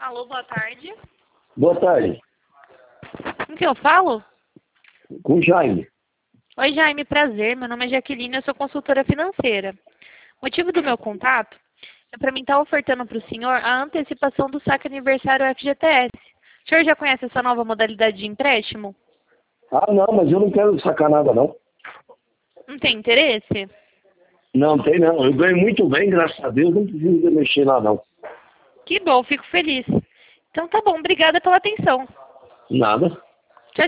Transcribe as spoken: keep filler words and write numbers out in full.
Alô, boa tarde. Boa tarde. Com quem eu falo? Com o Jaime. Oi, Jaime, prazer. Meu nome é Jaqueline, eu sou consultora financeira. O motivo do meu contato é para mim estar ofertando para o senhor a antecipação do saque aniversário F G T S. O senhor já conhece essa nova modalidade de empréstimo? Ah, não, mas eu não quero sacar nada, não. Não tem interesse? Não, tem não. Eu ganho muito bem, graças a Deus, não preciso de mexer lá, não. Que bom, fico feliz. Então tá bom, obrigada pela atenção. Nada.